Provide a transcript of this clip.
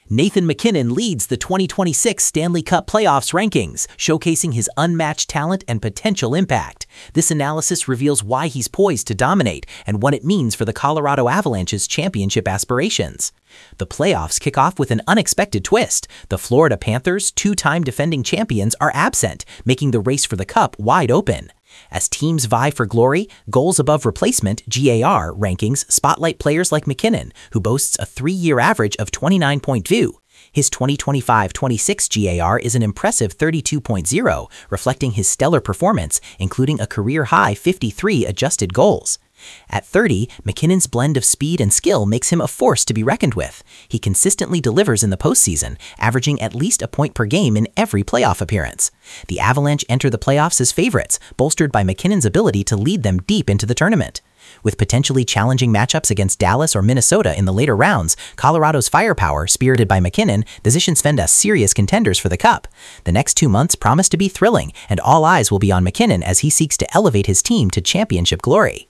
Nathan MacKinnon leads the 2026 Stanley Cup Playoffs rankings, showcasing his unmatched talent and potential impact. This analysis reveals why he's poised to dominate and what it means for the Colorado Avalanche's championship aspirations. The playoffs kick off with an unexpected twist. The Florida Panthers, two-time defending champions, are absent, making the race for the cup wide open. As teams vie for glory, goals above replacement (GAR) rankings spotlight players like MacKinnon, who boasts a 3-year average of 29.2. His 2025-26 GAR is an impressive 32.0, reflecting his stellar performance, including a career-high 53 adjusted goals. At 30, MacKinnon's blend of speed and skill makes him a force to be reckoned with. He consistently delivers in the postseason, averaging at least a point per game in every playoff appearance. The Avalanche enter the playoffs as favorites, bolstered by MacKinnon's ability to lead them deep into the tournament. With potentially challenging matchups against Dallas or Minnesota in the later rounds, Colorado's firepower, spirited by MacKinnon, positions Sven as serious contenders for the Cup. The next 2 months promise to be thrilling, and all eyes will be on MacKinnon as he seeks to elevate his team to championship glory.